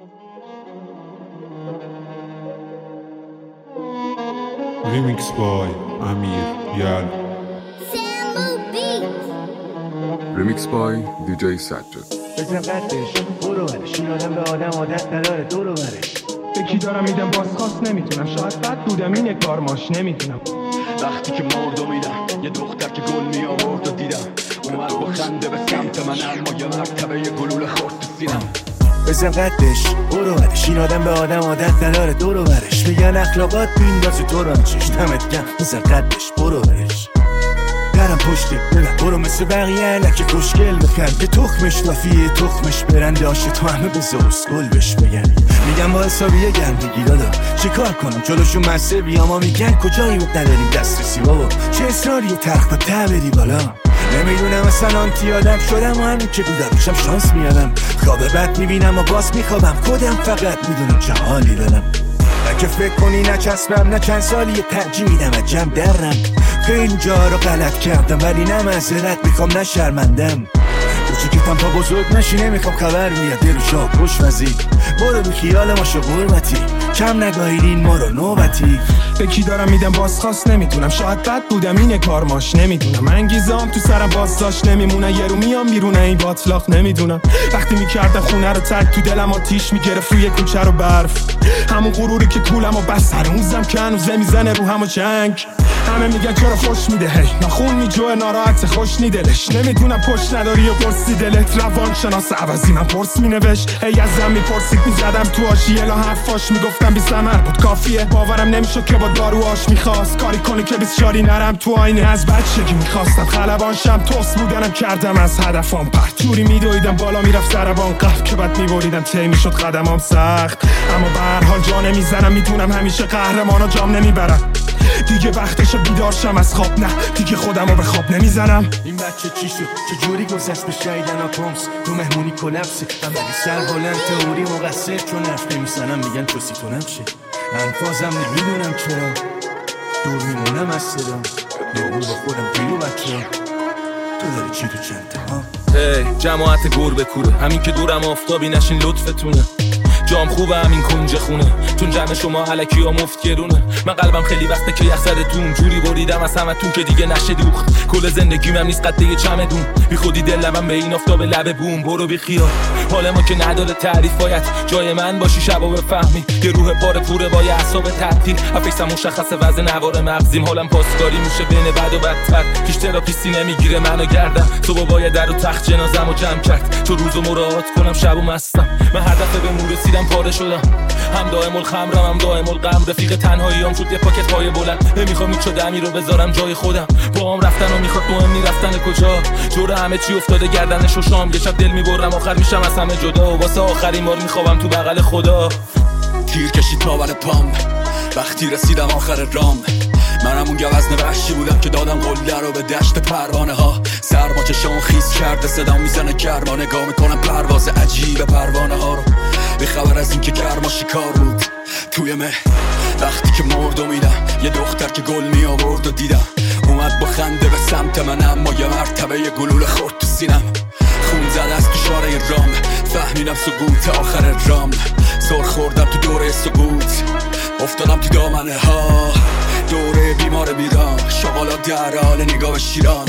Remix by امیر یل. Remix by DJ سجاد. بزن قدش برو برش، این آدم به آدم عادت نداره دورو برش. به کی دارم میدم بازخواست نمیتونم، شاید بد بودم این کارماش نمیتونم. وقتی که مردم میدم یه دختر که گل می آورد و دیدم اومد با خنده به سمت من، اما یه مرتبه یه گلوله خورد تو سینم. بزن قدش برو برش، این آدم به آدم عادت نداره دورو برش. میگن اخلاقات بیندازی تو رو چش دمت گم. بزن قدش برو برش، درم پشته برو مثل بقیه علک خوشگل بخن که تخمش وفیه تخمش برنده آشه تو همه به زوسگل بش بگن. میگم با حسابیه گندگی دادا چه کار کنم جلوشون مسه بیام، ها میگن کجایی بود نداریم دسترسی بابا، چه اصراری تخت و ته بری بالا. نمیدونم اصلا آنتی آدم شدم و همین که بودم داشتم شانس میادم، خواب بد میبینم و باز میخوابم، خودم فقط میدونم چه حالی دارم. نه که فکر کنی نچسبم، نه چند سالی ترجیح میدم عجم درم. خیلی جا رو غلط کردم ولی نه معذرت میخوام نه شرمندم. کوچیکتم تا بزرگ نشی نمیخوام خبر میاد دل و شاه خوش وزی. برو بی خیال ما شو قرمتی، کم نگاهیدین ما رو نوبتی. به کی دارم میدم بازخواست نمیتونم، شاید بد بودم این کارماش نمیدونم. انگیزام تو سرم بازداشت نمیمونه، یه رو میام بیرونه این باطلاق نمیدونم. وقتی میکردم خونه رو ترک تو دلم آتیش میگرفت روی کوچه رو برف، همون غروری که کولم و بس هنوزم که هنوزه میزنه رو همو جنگ. همه میگن چرا خوش میده هی نخون میجوه ناراحت خوش نیدلش. نمیدونم پشت نداری و پرسی دلت، روان شناس عوضی من پرس مینوشت. هی ازم میپرسید میزدم تو آشیه لا حرفاش میگفتم بی ثمر بود کافیه. باورم نمیشد که با داروهاش میخواست کاری کنه که بیسیاری نرم تو آینه. از بچگی میخواستم خلبانشم، توس بودنم کردم از هدفم پرت. جوری میدویدم بالا میرفت سربان قف که بعد میبریدم تی میشد قدمام سخت. اما به هر حال جا نمیزنم، میدونم همیشه قهرمانا جام نمیبرم. دیگه وقتش بیدار شم از خواب، نه دیگه خودمو به خواب نمیزنم. این بچه چی شد چجوری گذشت به شایدن آپامس تو مهمونی کلپسه. من ولی سر بلند تئوری مقصر چون حرف نمیزنم میگن چوسی تو نمشه. انفازم نمیدونم چرا دور میمونم از صدام، دور با خودم بیرو بچه. تو داری چی تو چنده ها؟ جماعت گربه کوره، همین که دورم آفتابی نشین لطفتونه. جام خوبه همین کنج خونه، چون جمع شما علکی ها مفت گرونه. من قلبم خیلی وقته که یخ زدتون، جوری بریدم از همتون که دیگه نشه دوخت. کل زندگیم هم نیست قده چمدون، بی خودی دلم به این آفتاب لب بوم. برو بی خیال حال ما که نداره تعریف، باید جای من باشی شبا بفهمی. یه روح پاره پوره با یه اعصاب تعطیل، افیسم مشخصه وزن نوار مغزیم. حالم پاسکاری میشه بین بد و بدتر، هیچ تراپیستی نمیگیره منو گردم. صبح باید در و تخت جنازه‌مو جمع کرد، تو روزو مراعات کنم شبو مستم. من هر دفعه به مور رسیدم پاره شدم، هم دائم الخمرم هم دائم الغم. رفیق تنهاییام شد یه پاکت پای بلند، نمیخوام هیچ دمی رو بذارم جای خودم. با هم رفتن و میخواد مهم نی رفتن کجا، جور همه چی افتاده گردنش و شام. یه شب دل میبرم آخر میشم از همه جدا، و واسه آخرین بار میخوابم تو بغل خدا. تیر کشید تاول پام وقتی رسیدم آخر رام. منم اون گوزن وحشی بودم که دادم قله رو به دشت پروانه ها. سرما چشام خیس کرده صدام میزنه گرما، نگاه میکنم پرواز عجیب پروانه ها رو، بی خبر از این که گرما شکار بود توی مه. وقتی که مردم میدم یه دختر که گل می آورد و دیدم اومد با خنده به سمت من، اما یه مرتبه یه گلوله خورد تو سینم. خون زد از تو شاره رام، فهمیدم سقوط آخر رام. سر خوردم تو دوره سقوط، افتادم تو دامنه ها. دوره بیمار بیران، شغالا در حال نگاه شیران.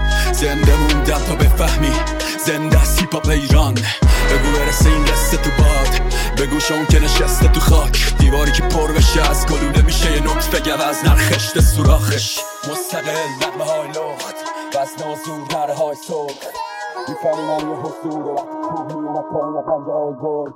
زنده موندم تا بفهمی زنده است هیپ هاپ ایران. بگو برسه این قصه تو باد، بگو شون که نشسته تو خاک. دیواری که پر بشه از گلوله میشه یه نطفه گوز نرخشته سوراخش. مستقل نغمه های لخت وزن و زور نره های سرخ. میفهمی من یه حضور وقتی کوه میومد پایین پنجه های گرگ.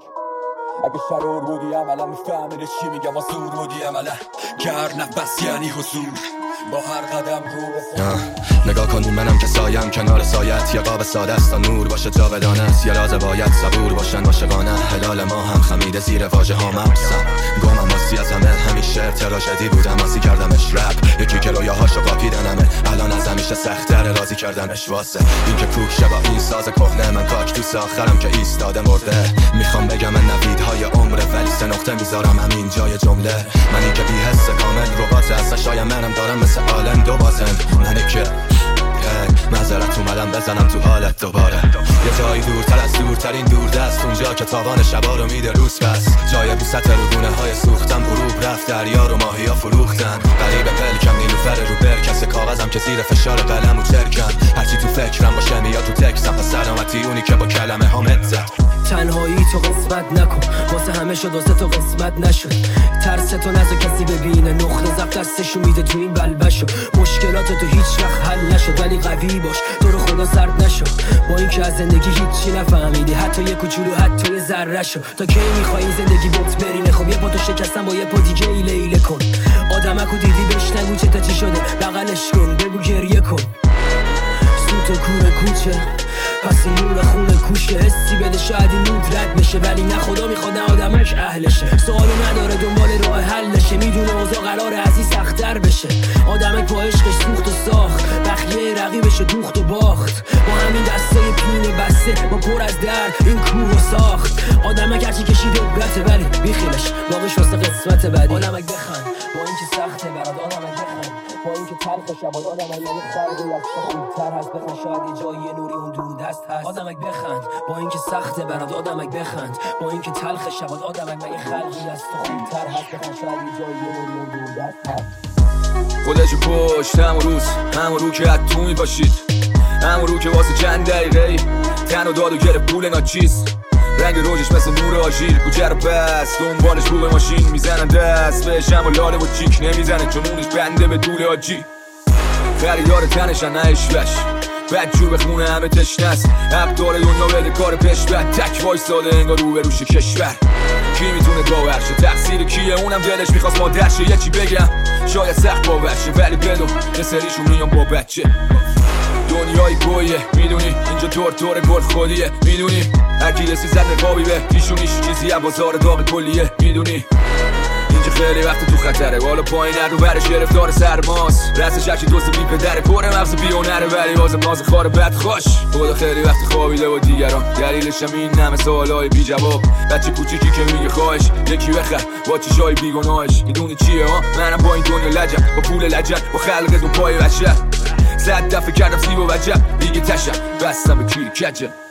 اگه شرور بودی عملا میفهمیده چی میگم، و زور بودی عملا گر نفس یعنی حضور. با هر قدم رو نگاه کنیم منم که سایم کنار سایت، یه قاب ساده است تا نور باشه جاودانه است. یه لازه باید صبور باشن عاشقانه، هلال ما هم خمیده زیر واژه ها مبسم. گمم واسی از همه همیشه تراژدی بودم واسی کردمش رپ. یکی که رویاهاشو قاپیدنمه الان از همیشه سخت‌تر راضی کردنش واسه. این که کوک شه با این ساز کهنه، من کاکتوس آخرم که ایستاده مرده. میخوام بگم من نویدهای عمره ولی سه نقطه میذارم همین جای جمله. من این که بی حس کامل ربات هست، شاید منم دارم مثل آلن دو بازن. منی که معذرت اومدم بزنم تو حالت دوباره. یه جایی دورتر از دورترین دوردست، اونجا که تاوان شبا رو میده روز پس. جای بی سطر و گونه های سوختن غروب رفت، دریا رو ماهیا فروختن. غریب پلکم نیلوفر رو برکس، کاغذم که زیر فشار قلم و ترکم. هرچی تو فکرم باشه میاد تو تکسم، پس سلامتی اونی که با کلمه ها متزد. تنهایی تو قسمت نکن، واسه همه شد واسه تو قسمت نشد. ترس تو نذار کسی ببینه، نقطه ضعف دستشو میده تو این بلبشو. مشکلات تو هیچ وقت حل نشد ولی قوی باش، تو رو خدا سرد نشو. با اینکه از زندگی هیچی نفهمیدی، حتی یه کوچولو حتی یه ذره شو. تا کی میخوای این زندگی بوت برینه؟ خب یه پا تو شکستن با یه پا دیگه ایله ایله کن. آدمکو دیدی بهش نگو چه تا چی شده، بغلش کن بگو گریه کن. سوت و کوره کوچه پس این نور خونه کوشه، حسی بده شاید این نود رد بشه، ولی نه خدا میخواد نه آدمش اهلشه. سوالو نداره دنبال راه حلشه، میدونه اوضاع قراره از این سخت‌تر بشه. آدمک با عشقش سوخت و ساخت، بخیه رقیبش دوخت و باخت. با همین دسته پینه بسته با پر از درد این کوه و ساخت. آدمک هرچی کشید عبرته ولی بیخیلش باقیش واسه قسمت بعدی. آدمک بخند با اینکه سخته برات، آدمک بخند با اینکه تلخ شبای. آدمک یعنی خلقی از تو خوبتر هست، بخند شاید یه جایی یه نوری اون دور دست هست. آدمک بخند با اینکه سخته برات، آدمک بخند با اینکه تلخ شبات. آدمک مگه خلقی از تو خوبتر هست، بخند شاید یه جایی یه نوری اون دور دست هست. خودشو پشت همون روز، همون رو که حتو می باشید، همون رو که واسه چند دقیقه تن و داد و گرفت پول ناچیز. رنگ روزش مثل نور آژیر، کوچه رو بست دنبالش رو به ماشین میزنن دست بهش، اما لاله و چیک نمیزنه چون اونش بنده به طول آجی. خریدار تنشن نه اشوش، بدجور به خونه همه تشنست. ابدار دنیا بده کار پیش بد، تک وایستاده انگار رو به روش کشور. کی میتونه باور شه تقصیر کیه؟ اونم دلش میخواست مادر شه. یه چی بگم شاید سخت باور شه، ولی بدون یه سریشون میام با بچه. دنیای گویه میدونی، اینجا طور گل خودیه میدونی. هرکی رسی زد نقابی به پیشونیش، چیزی هم بازار داغ کلیه میدونی. اینجا خیلی وقت تو خطره، بالا پایین رو برش گرفتار سرماست. رستش هرچی دوست بی پدره، پر مغز بیونره ولی بازم ناز خار بد خوش. خدا خیلی وقت خوابیده و دیگران، دلیلش هم این همه سوالای بی جواب. بچه کوچیکی که میگه خواهش یکی بخر با چشای بیگناهش. میدونی چیه ها؟ منم با این دنیا لجم، با پول لجن، با خلق دو پای بچه. 100 دفعه کردم سیب و وجب دیگه تشم، بستم به کیر کجم.